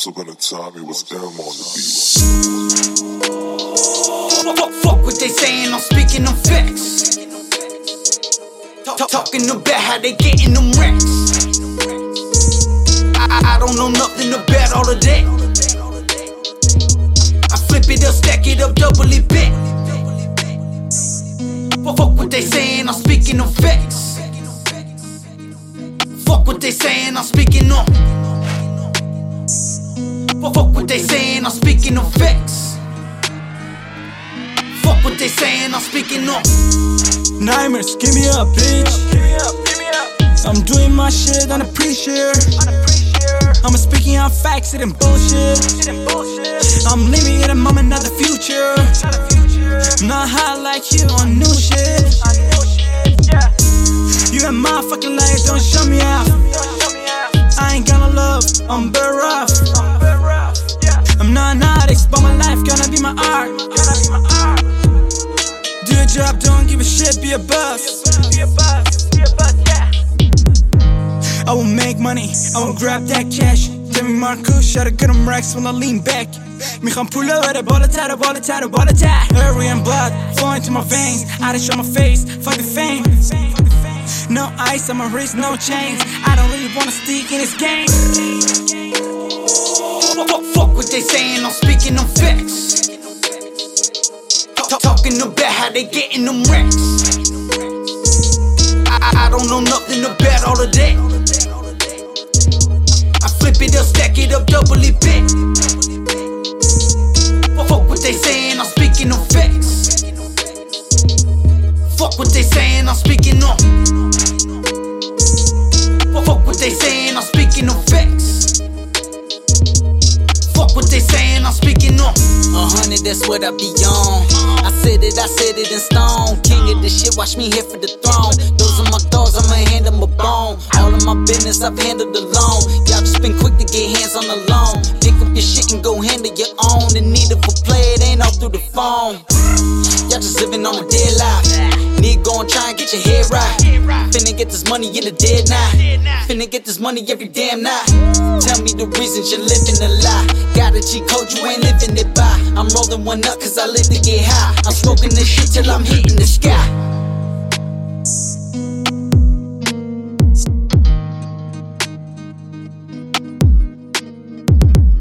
Once upon a time, it was them on the beat. Fuck what they saying, I'm speaking them facts. Talking about how they getting them racks. I don't know nothing about all of that. I flip it up, stack it up, double it back. Fuck what they saying, I'm speaking them facts. Fuck what they saying, I'm speaking them. Fuck what they saying, I'm speaking them facts. Fuck what they saying, I'm speaking them. Nightmares, give me up, bitch. I'm doing my shit on a pre-share. I'm speaking out facts, it ain't bullshit. I'm living in the moment, not the future. Not high like you on new shit. You a motherfucking liar, don't show me off. I ain't gonna love, I'm better off. I'm not an artist, but my life gonna be my art. Do your job, don't give a shit, be a boss. I will make money, I will grab that cash. Tell me Marcus, shut a good racks when I lean back. Me gaan pullen with a volatile. Hurry and blood flowing to my veins. I just show my face, fuck the fame. No ice on my wrist, no chains. I don't really wanna stick in this game. Fuck what they saying, I'm speaking them facts. Talking about how they getting them racks. I don't know nothing about all of that. I flip it up, stack it up, double it back. Fuck what they saying, I'm speaking them facts. Fuck what they saying, I'm speaking them. Fuck what they saying, I'm speaking them facts. Fuck what they saying, I'm speaking them. 100, that's what I be on. I said it in stone. King of this shit, watch me here for the throne. Those are my dogs, I'ma hand them a bone. All of my business, I've handled alone. Y'all just been quick to get hands on the loan. Pick up your shit and go handle your own. In need of a play, it ain't all through the phone. Y'all just living on a dead life. Need go and try and get your head right. Finna get this money in the dead night. Finna get this money every damn night. Tell me the reasons you're living a lie. Got a G code, you ain't living it by. I'm rolling one up cause I live to get high. I'm smoking this shit till I'm hitting the sky.